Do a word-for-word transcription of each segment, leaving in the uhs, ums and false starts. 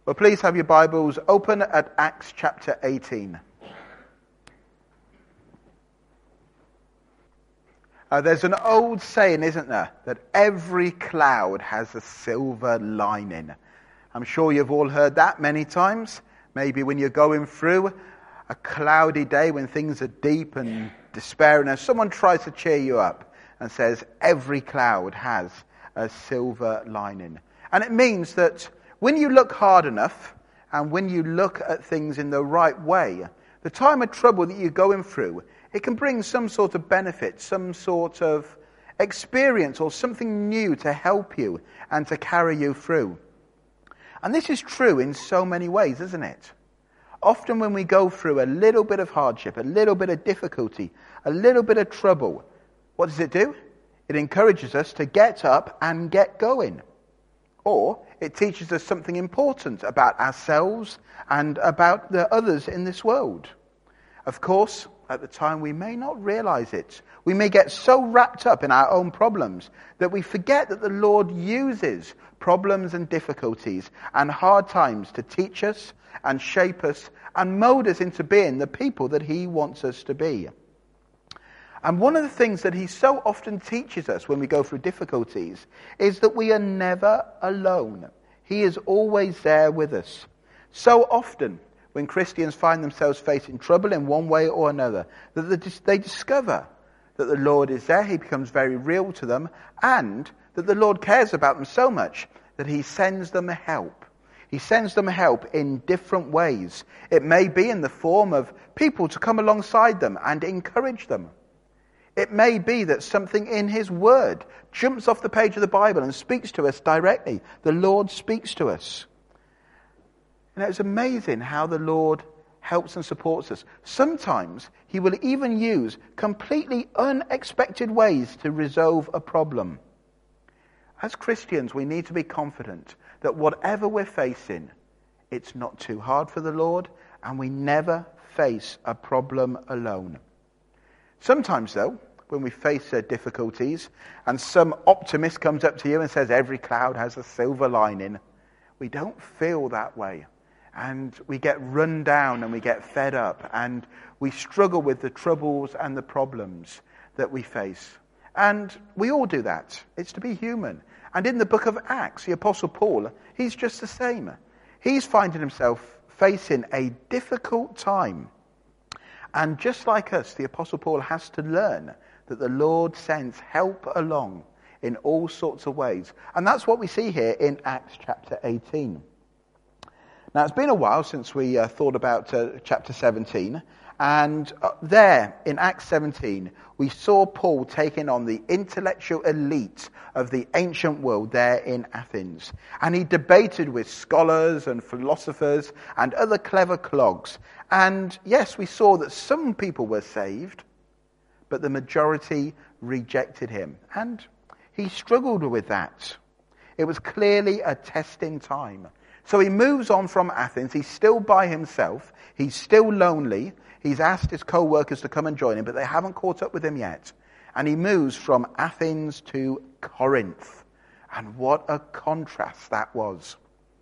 Well, please have your Bibles open at Acts chapter eighteen. Uh, there's an old saying, isn't there, that every cloud has a silver lining. I'm sure you've all heard that many times. Maybe when you're going through a cloudy day when things are deep and despairing, and someone tries to cheer you up and says, every cloud has a silver lining. And it means that when you look hard enough and when you look at things in the right way, the time of trouble that you're going through, it can bring some sort of benefit, some sort of experience or something new to help you and to carry you through. And this is true in so many ways, isn't it? Often when we go through a little bit of hardship, a little bit of difficulty, a little bit of trouble, what does it do? It encourages us to get up and get going. Or it teaches us something important about ourselves and about the others in this world. Of course, at the time we may not realize it. We may get so wrapped up in our own problems that we forget that the Lord uses problems and difficulties and hard times to teach us and shape us and mold us into being the people that he wants us to be. And one of the things that he so often teaches us when we go through difficulties is that we are never alone. He is always there with us. So often, when Christians find themselves facing trouble in one way or another, that they discover that the Lord is there, he becomes very real to them, and that the Lord cares about them so much that he sends them help. He sends them help in different ways. It may be in the form of people to come alongside them and encourage them. It may be that something in his word jumps off the page of the Bible and speaks to us directly. The Lord speaks to us. And it's amazing how the Lord helps and supports us. Sometimes he will even use completely unexpected ways to resolve a problem. As Christians, we need to be confident that whatever we're facing, it's not too hard for the Lord, and we never face a problem alone. Sometimes, though, when we face uh, difficulties and some optimist comes up to you and says every cloud has a silver lining, we don't feel that way. And we get run down and we get fed up and we struggle with the troubles and the problems that we face. And we all do that. It's to be human. And in the book of Acts, the Apostle Paul, he's just the same. He's finding himself facing a difficult time. And just like us, the Apostle Paul has to learn that the Lord sends help along in all sorts of ways. And that's what we see here in Acts chapter eighteen. Now, it's been a while since we uh, thought about uh, chapter seventeen. And uh, there, in Acts seventeen, we saw Paul taking on the intellectual elite of the ancient world there in Athens. And he debated with scholars and philosophers and other clever clogs. And yes, we saw that some people were saved, but the majority rejected him. And he struggled with that. It was clearly a testing time. So he moves on from Athens. He's still by himself. He's still lonely. He's asked his co-workers to come and join him, but they haven't caught up with him yet. And he moves from Athens to Corinth. And what a contrast that was.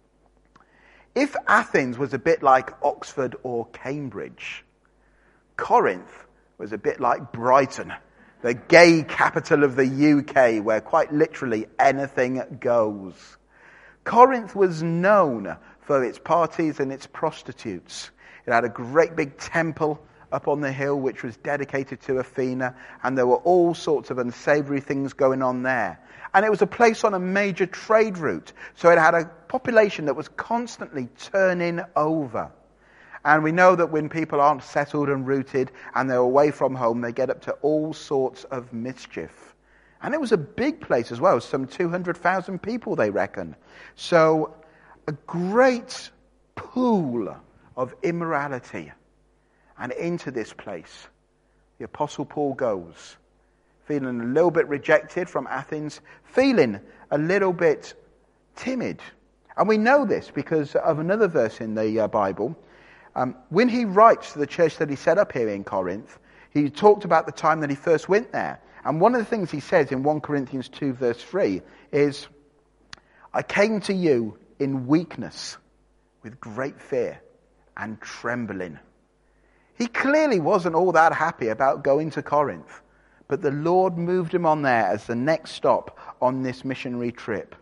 If Athens was a bit like Oxford or Cambridge, Corinth was a bit like Brighton, the gay capital of the U K, where quite literally anything goes. Corinth was known for its parties and its prostitutes. It had a great big temple up on the hill which was dedicated to Athena, and there were all sorts of unsavory things going on there. And it was a place on a major trade route, so it had a population that was constantly turning over. And we know that when people aren't settled and rooted and they're away from home, they get up to all sorts of mischief. And it was a big place as well, some two hundred thousand people, they reckon. So a great pool of immorality. And into this place, the Apostle Paul goes, feeling a little bit rejected from Athens, feeling a little bit timid. And we know this because of another verse in the uh, Bible. Um, when he writes to the church that he set up here in Corinth, he talked about the time that he first went there. And one of the things he says in First Corinthians two verse three is, I came to you in weakness. with great fear and trembling. He clearly wasn't all that happy about going to Corinth, but the Lord moved him on there as the next stop on this missionary trip.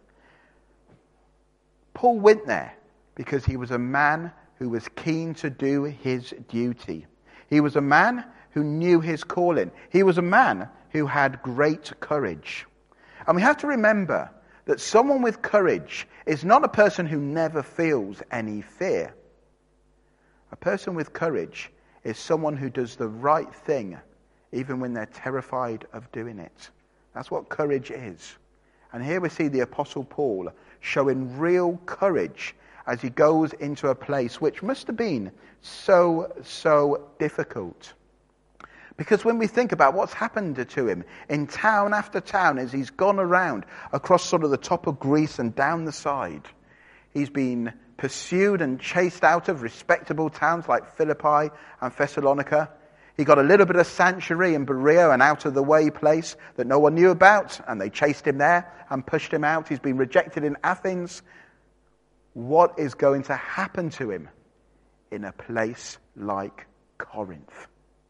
Paul went there because he was a man who was keen to do his duty. He was a man who knew his calling. He was a man who had great courage. And we have to remember that someone with courage is not a person who never feels any fear. A person with courage is someone who does the right thing even when they're terrified of doing it. That's what courage is. And here we see the Apostle Paul showing real courage as he goes into a place which must have been so, so difficult. Because when we think about what's happened to him in town after town as he's gone around across sort of the top of Greece and down the side, he's been pursued and chased out of respectable towns like Philippi and Thessalonica. He got a little bit of sanctuary in Berea, an out-of-the-way place that no one knew about, and they chased him there and pushed him out. He's been rejected in Athens. What is going to happen to him in a place like Corinth?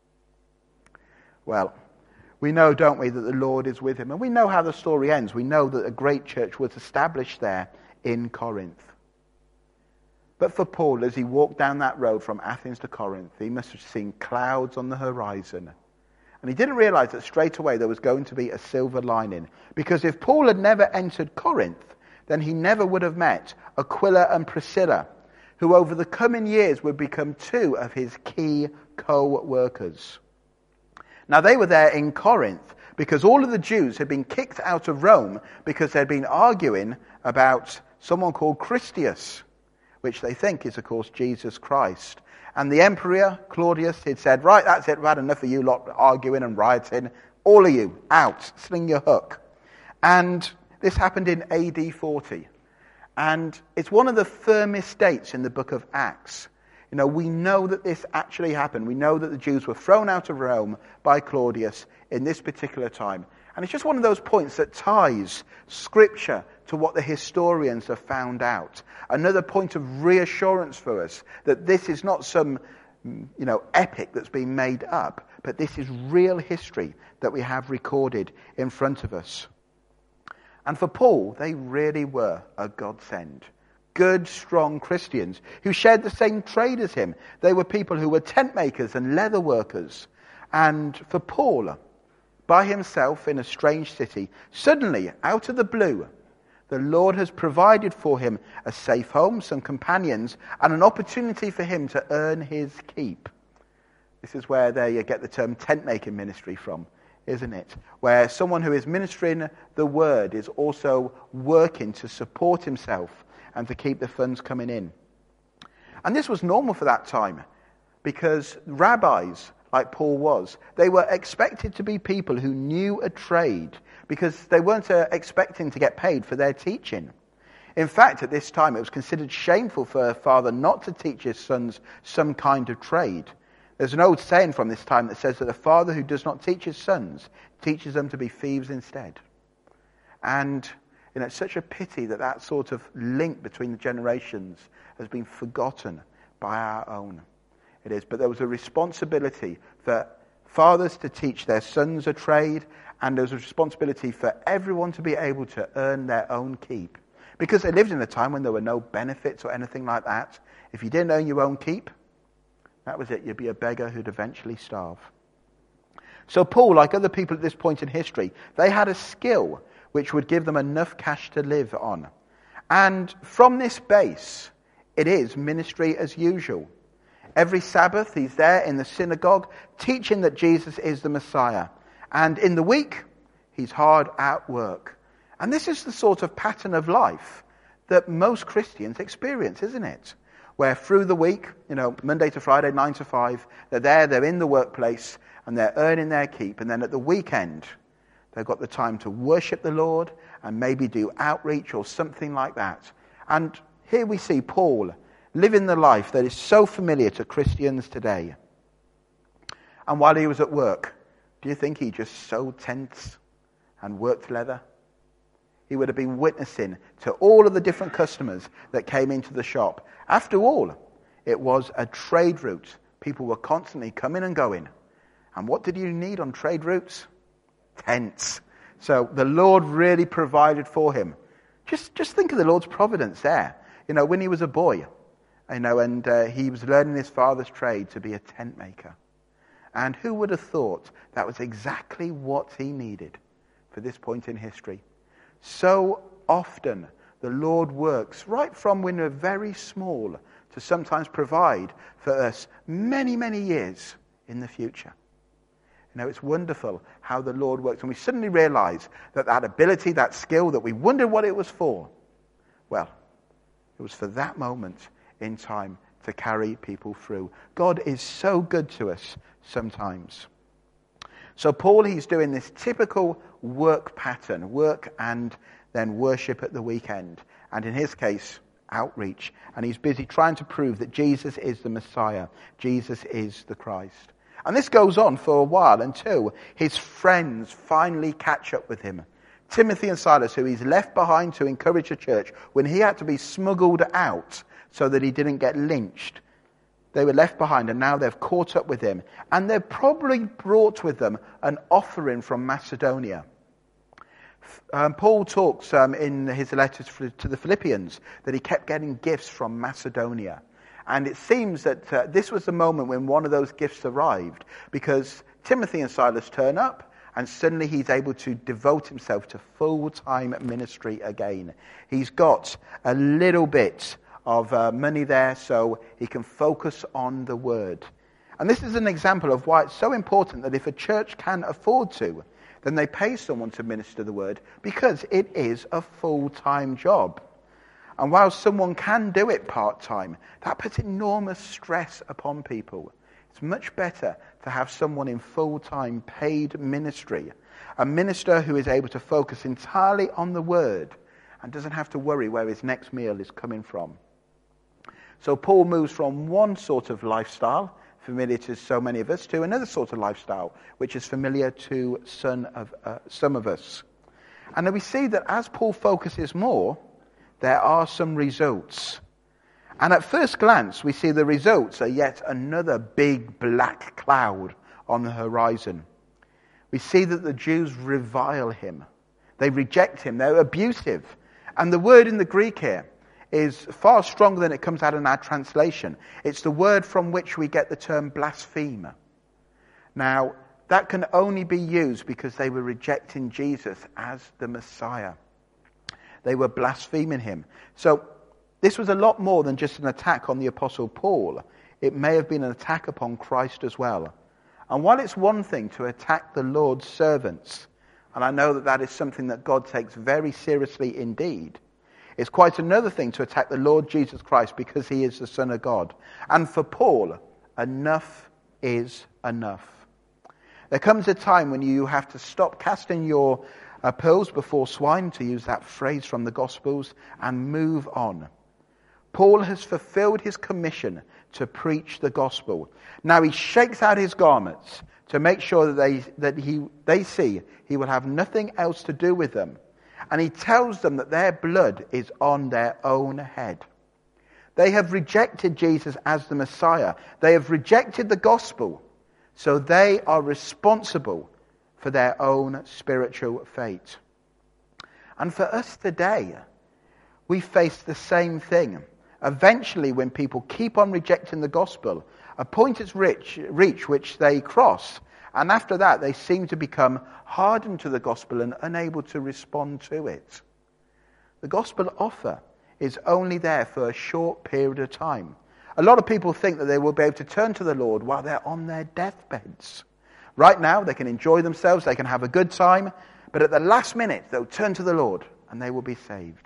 Well, we know, don't we, that the Lord is with him. And we know how the story ends. We know that a great church was established there in Corinth. But for Paul, as he walked down that road from Athens to Corinth, he must have seen clouds on the horizon. And he didn't realize that straight away there was going to be a silver lining. Because if Paul had never entered Corinth, then he never would have met Aquila and Priscilla, who over the coming years would become two of his key co-workers. Now they were there in Corinth because all of the Jews had been kicked out of Rome because they'd been arguing about someone called Christius, which they think is, of course, Jesus Christ. And the emperor, Claudius, had said, right, that's it, we've had enough of you lot arguing and rioting. All of you, out, sling your hook. And this happened in A D forty. And it's one of the firmest dates in the book of Acts. You know, we know that this actually happened. We know that the Jews were thrown out of Rome by Claudius in this particular time. And it's just one of those points that ties Scripture to what the historians have found out. Another point of reassurance for us that this is not some, you know, epic that's been made up, but this is real history that we have recorded in front of us. And for Paul, they really were a godsend. Good, strong Christians who shared the same trade as him. They were people who were tent makers and leather workers. And for Paul, by himself in a strange city, suddenly, out of the blue, the Lord has provided for him a safe home, some companions, and an opportunity for him to earn his keep. This is where they get the term tent-making ministry from, isn't it? Where someone who is ministering the word is also working to support himself and to keep the funds coming in. And this was normal for that time, because rabbis, like Paul was, they were expected to be people who knew a trade, because they weren't uh, expecting to get paid for their teaching. In fact, at this time, it was considered shameful for a father not to teach his sons some kind of trade. There's an old saying from this time that says that a father who does not teach his sons teaches them to be thieves instead. And you know, it's such a pity that that sort of link between the generations has been forgotten by our own. It is. But there was a responsibility for fathers to teach their sons a trade, and there was a responsibility for everyone to be able to earn their own keep. Because they lived in a time when there were no benefits or anything like that. If you didn't earn your own keep, that was it. You'd be a beggar who'd eventually starve. So Paul, like other people at this point in history, they had a skill which would give them enough cash to live on. And from this base, it is ministry as usual. Every Sabbath, he's there in the synagogue, teaching that Jesus is the Messiah. And in the week, he's hard at work. And this is the sort of pattern of life that most Christians experience, isn't it? Where through the week, you know, Monday to Friday, nine to five, they're there, they're in the workplace, and they're earning their keep. And then at the weekend, they've got the time to worship the Lord and maybe do outreach or something like that. And here we see Paul living the life that is so familiar to Christians today. And while he was at work, do you think he just sewed tents and worked leather? he would have been witnessing to all of the different customers that came into the shop. After all, it was a trade route. People were constantly coming and going. And what did you need on trade routes? Tents. So the Lord really provided for him. Just, just think of the Lord's providence there. You know, when he was a boy, you know, and uh, he was learning his father's trade to be a tent maker. And who would have thought that was exactly what he needed for this point in history? So often the Lord works right from when we're very small to sometimes provide for us many, many years in the future. You know, it's wonderful how the Lord works. And we suddenly realize that that ability, that skill that we wondered what it was for, well, it was for that moment in time to carry people through. God is so good to us sometimes. So Paul, he's doing this typical work pattern, work and then worship at the weekend. And in his case, outreach. And he's busy trying to prove that Jesus is the Messiah. Jesus is the Christ. And this goes on for a while until his friends finally catch up with him. Timothy and Silas, who he's left behind to encourage the church, when he had to be smuggled out so that he didn't get lynched, they were left behind, and now they've caught up with him. And they've probably brought with them an offering from Macedonia. Um, Paul talks um, in his letters to the Philippians that he kept getting gifts from Macedonia. And it seems that uh, this was the moment when one of those gifts arrived, because Timothy and Silas turn up, and suddenly he's able to devote himself to full-time ministry again. He's got a little bit of uh, money there so he can focus on the word. And this is an example of why it's so important that if a church can afford to, then they pay someone to minister the word, because it is a full-time job. And while someone can do it part-time, that puts enormous stress upon people. It's much better to have someone in full-time paid ministry, a minister who is able to focus entirely on the word and doesn't have to worry where his next meal is coming from. So Paul moves from one sort of lifestyle, familiar to so many of us, to another sort of lifestyle, which is familiar to some of, uh, some of us. And then we see that as Paul focuses more, there are some results. And at first glance, we see the results are yet another big black cloud on the horizon. We see that the Jews revile him. They reject him. They're abusive. And the word in the Greek here is far stronger than it comes out in our translation. It's the word from which we get the term blasphemer. Now, that can only be used because they were rejecting Jesus as the Messiah. They were blaspheming him. So this was a lot more than just an attack on the Apostle Paul. It may have been an attack upon Christ as well. And while it's one thing to attack the Lord's servants, and I know that that is something that God takes very seriously indeed, it's quite another thing to attack the Lord Jesus Christ because he is the Son of God. And for Paul, enough is enough. There comes a time when you have to stop casting your Uh, pearls before swine, to use that phrase from the Gospels, and move on. Paul has fulfilled his commission to preach the gospel. Now he shakes out his garments to make sure that they that he they see he will have nothing else to do with them. And he tells them that their blood is on their own head. They have rejected Jesus as the Messiah. They have rejected the gospel. So they are responsible for their own spiritual fate. And for us today, we face the same thing. Eventually, when people keep on rejecting the gospel, a point is reach, reach which they cross, and after that they seem to become hardened to the gospel and unable to respond to it. The gospel offer is only there for a short period of time. A lot of people think that they will be able to turn to the Lord while they're on their deathbeds. Right now, they can enjoy themselves, they can have a good time, but at the last minute, they'll turn to the Lord and they will be saved.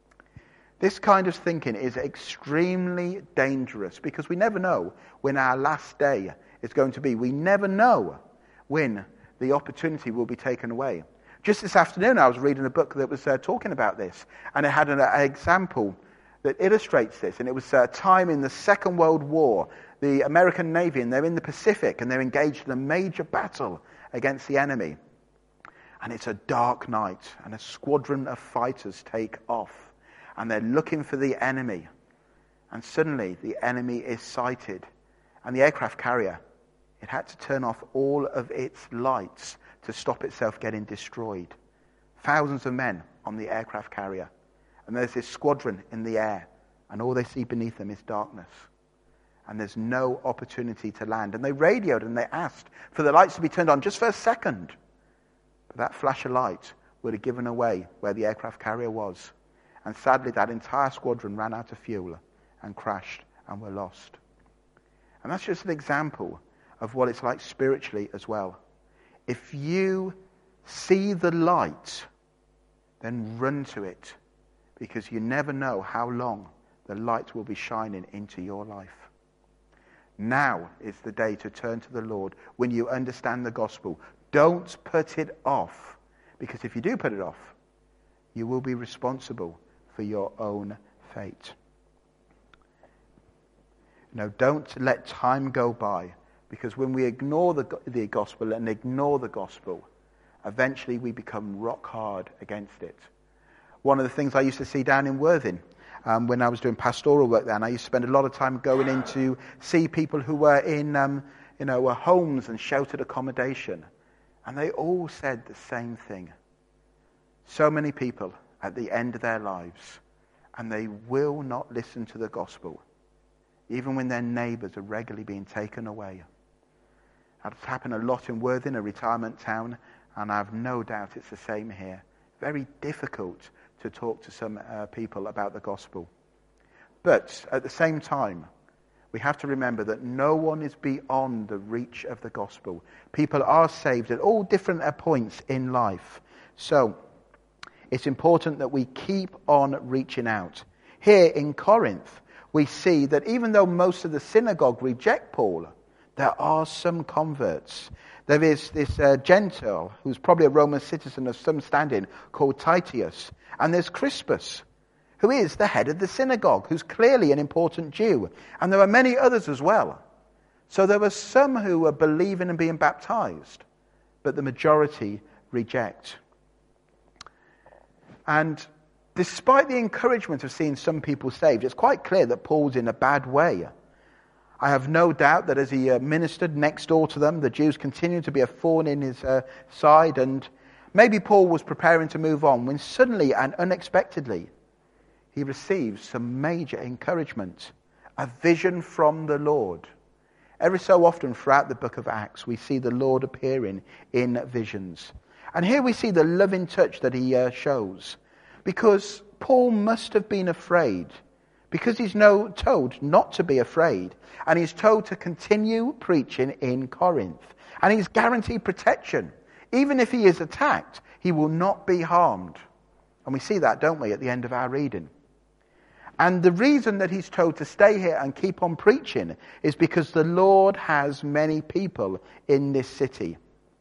This kind of thinking is extremely dangerous because we never know when our last day is going to be. We never know when the opportunity will be taken away. Just this afternoon, I was reading a book that was uh, talking about this, and it had an, an example that illustrates this, and it was a time in the Second World War. The American Navy, and they're in the Pacific, and they're engaged in a major battle against the enemy. And it's a dark night, and a squadron of fighters take off, and they're looking for the enemy. And suddenly the enemy is sighted, and the aircraft carrier, it had to turn off all of its lights to stop itself getting destroyed. Thousands of men on the aircraft carrier, and there's this squadron in the air, and all they see beneath them is darkness. And there's no opportunity to land. And they radioed and they asked for the lights to be turned on just for a second. But that flash of light would have given away where the aircraft carrier was. And sadly, that entire squadron ran out of fuel and crashed and were lost. And that's just an example of what it's like spiritually as well. If you see the light, then run to it, because you never know how long the light will be shining into your life. Now is the day to turn to the Lord when you understand the gospel. Don't put it off, because if you do put it off, you will be responsible for your own fate. No, don't let time go by, because when we ignore the, the gospel and ignore the gospel, eventually we become rock hard against it. One of the things I used to see down in Worthing, um, when I was doing pastoral work there, and I used to spend a lot of time going in to see people who were in um, you know, were homes and sheltered accommodation. And they all said the same thing. So many people at the end of their lives, and they will not listen to the gospel, even when their neighbours are regularly being taken away. That's happened a lot in Worthing, a retirement town, and I have no doubt it's the same here. Very difficult to talk to some uh, people about the gospel. But at the same time, we have to remember that no one is beyond the reach of the gospel. People are saved at all different points in life. So it's important that we keep on reaching out. Here in Corinth, we see that even though most of the synagogue reject Paul, there are some converts. There is this uh, Gentile, who's probably a Roman citizen of some standing, called Titius. And there's Crispus, who is the head of the synagogue, who's clearly an important Jew. And there are many others as well. So there were some who were believing and being baptized, but the majority reject. And despite the encouragement of seeing some people saved, it's quite clear that Paul's in a bad way. I have no doubt that as he uh, ministered next door to them, the Jews continued to be a thorn in his uh, side, and maybe Paul was preparing to move on when suddenly and unexpectedly he receives some major encouragement, a vision from the Lord. Every so often throughout the book of Acts, we see the Lord appearing in visions. And here we see the loving touch that he uh, shows. Because Paul must have been afraid. Because he's no, told not to be afraid. And he's told to continue preaching in Corinth. And he's guaranteed protection. Even if he is attacked, he will not be harmed. And we see that, don't we, at the end of our reading. And the reason that he's told to stay here and keep on preaching is because the Lord has many people in this city.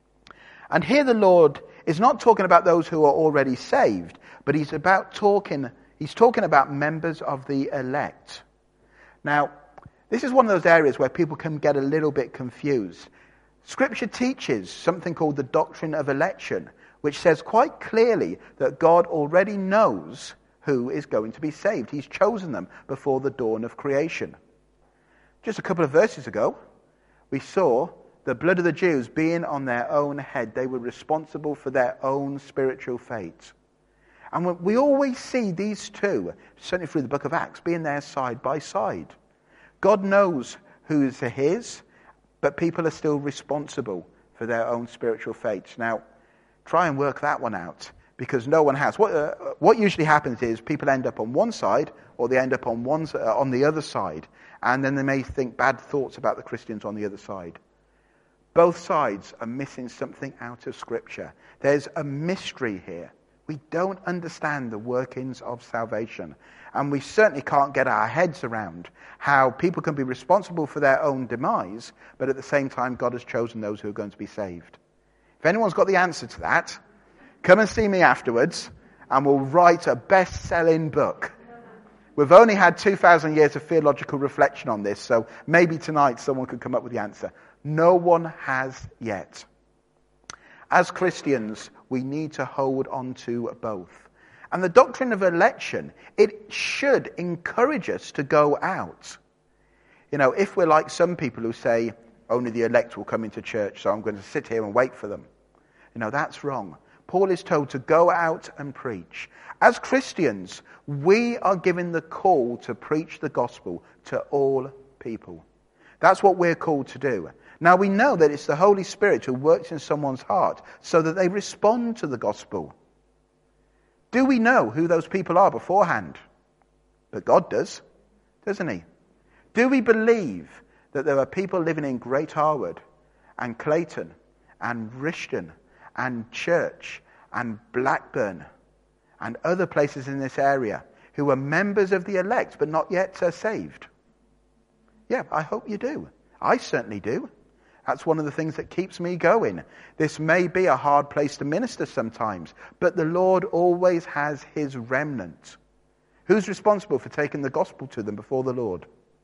And here the Lord is not talking about those who are already saved, but he's about talking, he's talking about members of the elect. Now, this is one of those areas where people can get a little bit confused. Scripture teaches something called the doctrine of election, which says quite clearly that God already knows who is going to be saved. He's chosen them before the dawn of creation. Just a couple of verses ago, we saw the blood of the Jews being on their own head. They were responsible for their own spiritual fate. And we always see these two, certainly through the book of Acts, being there side by side. God knows who's his, but people are still responsible for their own spiritual fates. Now, try and work that one out, because no one has. What, uh, what usually happens is people end up on one side, or they end up on one uh, on the other side, and then they may think bad thoughts about the Christians on the other side. Both sides are missing something out of Scripture. There's a mystery here. We don't understand the workings of salvation. And we certainly can't get our heads around how people can be responsible for their own demise, but at the same time God has chosen those who are going to be saved. If anyone's got the answer to that, come and see me afterwards, and we'll write a best-selling book. We've only had two thousand years of theological reflection on this, so maybe tonight someone could come up with the answer. No one has yet. As Christians, we need to hold on to both. And the doctrine of election, it should encourage us to go out. You know, if we're like some people who say, only the elect will come into church, so I'm going to sit here and wait for them. You know, that's wrong. Paul is told to go out and preach. As Christians, we are given the call to preach the gospel to all people. That's what we're called to do. Now we know that it's the Holy Spirit who works in someone's heart so that they respond to the gospel. Do we know who those people are beforehand? But God does, doesn't he? Do we believe that there are people living in Great Harwood and Clayton and Rishton and Church and Blackburn and other places in this area who are members of the elect but not yet are saved? Yeah, I hope you do. I certainly do. That's one of the things that keeps me going. This may be a hard place to minister sometimes, but the Lord always has his remnant. Who's responsible for taking the gospel to them before the Lord?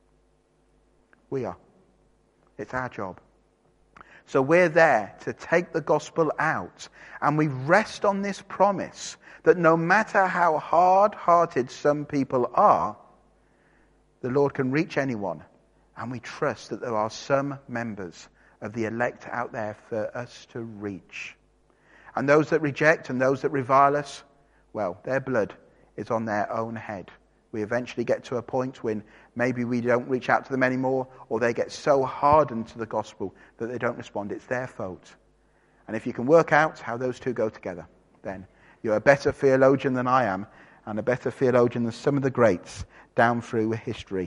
We are. It's our job. So we're there to take the gospel out, and we rest on this promise that no matter how hard-hearted some people are, the Lord can reach anyone, and we trust that there are some members of the elect out there for us to reach. And those that reject and those that revile us, well, their blood is on their own head. We eventually get to a point when maybe we don't reach out to them anymore, or they get so hardened to the gospel that they don't respond. It's their fault. And if you can work out how those two go together, then you're a better theologian than I am, and a better theologian than some of the greats down through history.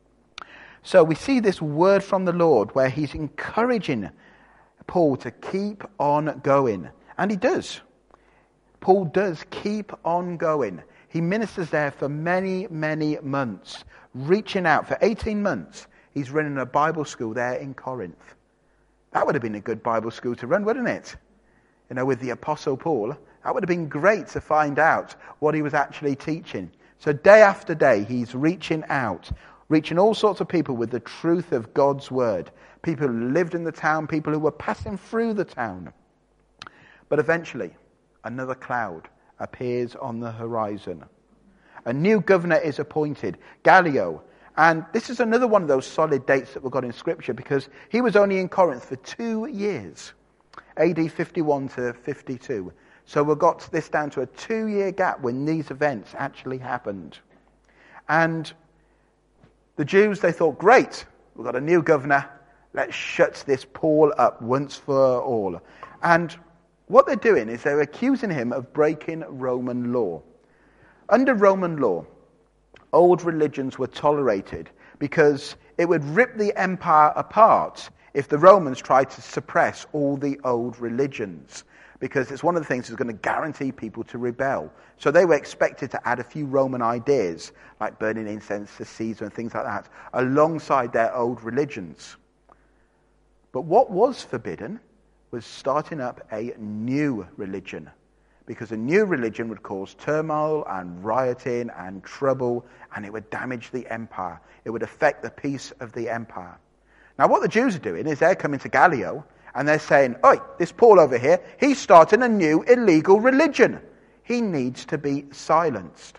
So we see this word from the Lord where he's encouraging Paul to keep on going. And he does. Paul does keep on going. He ministers there for many, many months, reaching out. For eighteen months, he's running a Bible school there in Corinth. That would have been a good Bible school to run, wouldn't it? You know, with the Apostle Paul. That would have been great to find out what he was actually teaching. So day after day, he's reaching out, reaching all sorts of people with the truth of God's word. People who lived in the town, people who were passing through the town. But eventually, another cloud appears on the horizon. A new governor is appointed, Gallio. And this is another one of those solid dates that we've got in Scripture, because he was only in Corinth for two years, A D fifty-one to fifty-two. So we've got this down to a two-year gap when these events actually happened. And the Jews, they thought, great, we've got a new governor, let's shut this Paul up once for all. And what they're doing is they're accusing him of breaking Roman law. Under Roman law, old religions were tolerated because it would rip the empire apart if the Romans tried to suppress all the old religions, because it's one of the things that's going to guarantee people to rebel. So they were expected to add a few Roman ideas, like burning incense to Caesar and things like that, alongside their old religions. But what was forbidden was starting up a new religion, because a new religion would cause turmoil and rioting and trouble, and it would damage the empire. It would affect the peace of the empire. Now what the Jews are doing is they're coming to Gallio and they're saying, oi, this Paul over here, he's starting a new illegal religion. He needs to be silenced.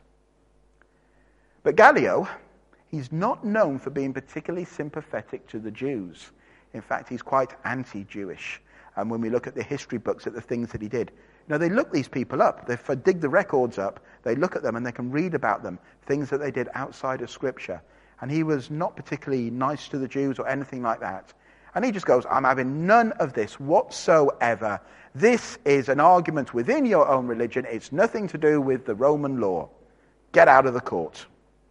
But Gallio, he's not known for being particularly sympathetic to the Jews. In fact, he's quite anti-Jewish. And when we look at the history books at the things that he did, you know, they look these people up. They dig the records up. They look at them and they can read about them, things that they did outside of Scripture. And he was not particularly nice to the Jews or anything like that. And he just goes, I'm having none of this whatsoever. This is an argument within your own religion. It's nothing to do with the Roman law. Get out of the court.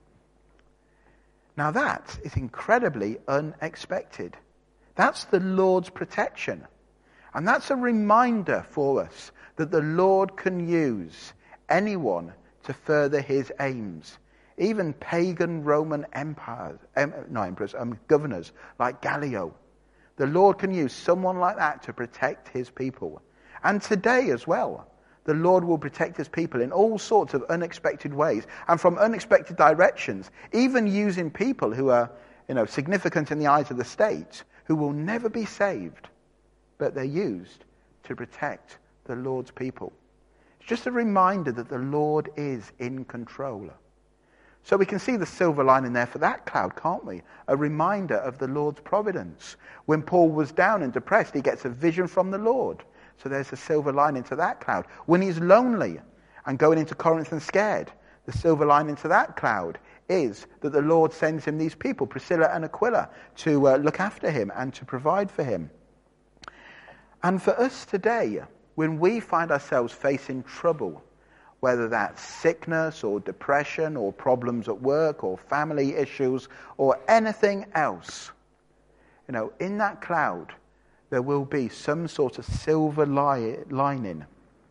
Now that is incredibly unexpected. That's the Lord's protection. And that's a reminder for us that the Lord can use anyone to further his aims. Even pagan Roman empires, em, no, emperors, um, governors like Gallio. The Lord can use someone like that to protect his people. And today as well, the Lord will protect his people in all sorts of unexpected ways and from unexpected directions, even using people who are, you know, significant in the eyes of the state, who will never be saved, but they're used to protect the Lord's people. It's just a reminder that the Lord is in control. So we can see the silver lining there for that cloud, can't we? A reminder of the Lord's providence. When Paul was down and depressed, he gets a vision from the Lord. So there's a silver lining to that cloud. When he's lonely and going into Corinth and scared, the silver lining to that cloud is that the Lord sends him these people, Priscilla and Aquila, to uh, look after him and to provide for him. And for us today, when we find ourselves facing trouble, whether that's sickness or depression or problems at work or family issues or anything else, you know, in that cloud, there will be some sort of silver li- lining.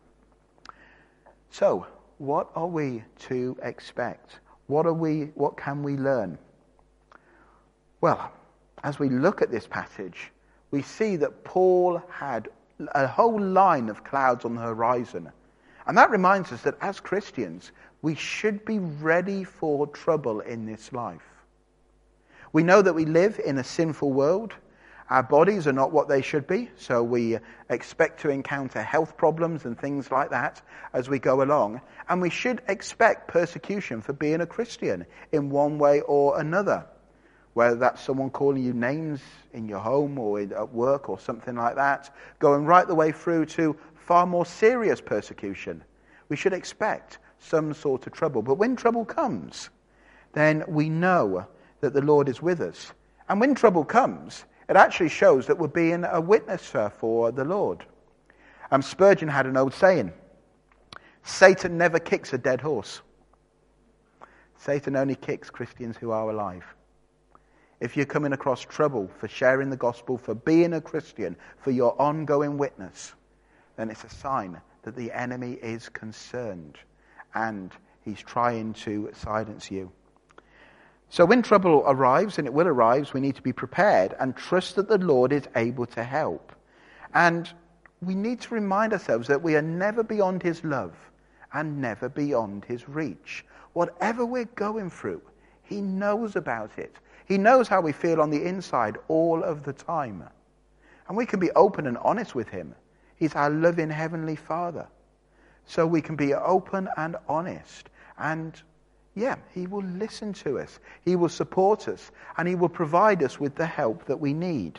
So, what are we to expect? What are we? What can we learn? Well, as we look at this passage, we see that Paul had a whole line of clouds on the horizon. And that reminds us that as Christians, we should be ready for trouble in this life. We know that we live in a sinful world. Our bodies are not what they should be, so we expect to encounter health problems and things like that as we go along. And we should expect persecution for being a Christian in one way or another. Whether that's someone calling you names in your home or at work or something like that, going right the way through to far more serious persecution. We should expect some sort of trouble. But when trouble comes, then we know that the Lord is with us. And when trouble comes, it actually shows that we're being a witness for the Lord. Um, Spurgeon had an old saying, Satan never kicks a dead horse. Satan only kicks Christians who are alive. If you're coming across trouble for sharing the gospel, for being a Christian, for your ongoing witness, then it's a sign that the enemy is concerned and he's trying to silence you. So when trouble arrives, and it will arise, we need to be prepared and trust that the Lord is able to help. And we need to remind ourselves that we are never beyond his love and never beyond his reach. Whatever we're going through, he knows about it. He knows how we feel on the inside all of the time. And we can be open and honest with him. He's our loving Heavenly Father. So we can be open and honest. And yeah, he will listen to us. He will support us. And he will provide us with the help that we need.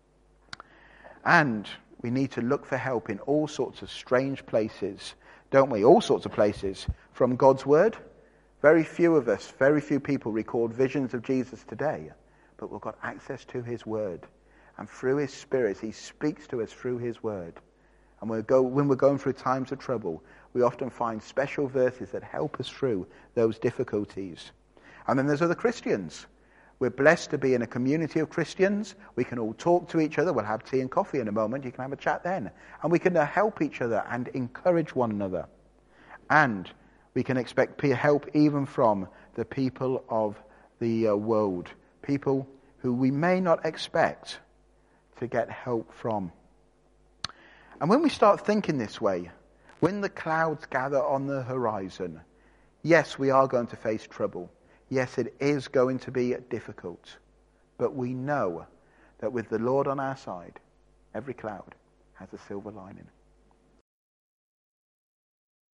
And we need to look for help in all sorts of strange places, don't we? All sorts of places. From God's Word. Very few of us, very few people record visions of Jesus today. But we've got access to his Word. And through his Spirit, he speaks to us through his Word. And we'll go, when we're going through times of trouble, we often find special verses that help us through those difficulties. And then there's other Christians. We're blessed to be in a community of Christians. We can all talk to each other. We'll have tea and coffee in a moment. You can have a chat then. And we can help each other and encourage one another. And we can expect help even from the people of the uh, world. People who we may not expect to get help from. And when we start thinking this way, when the clouds gather on the horizon, yes, we are going to face trouble. Yes, it is going to be difficult. But we know that with the Lord on our side, every cloud has a silver lining.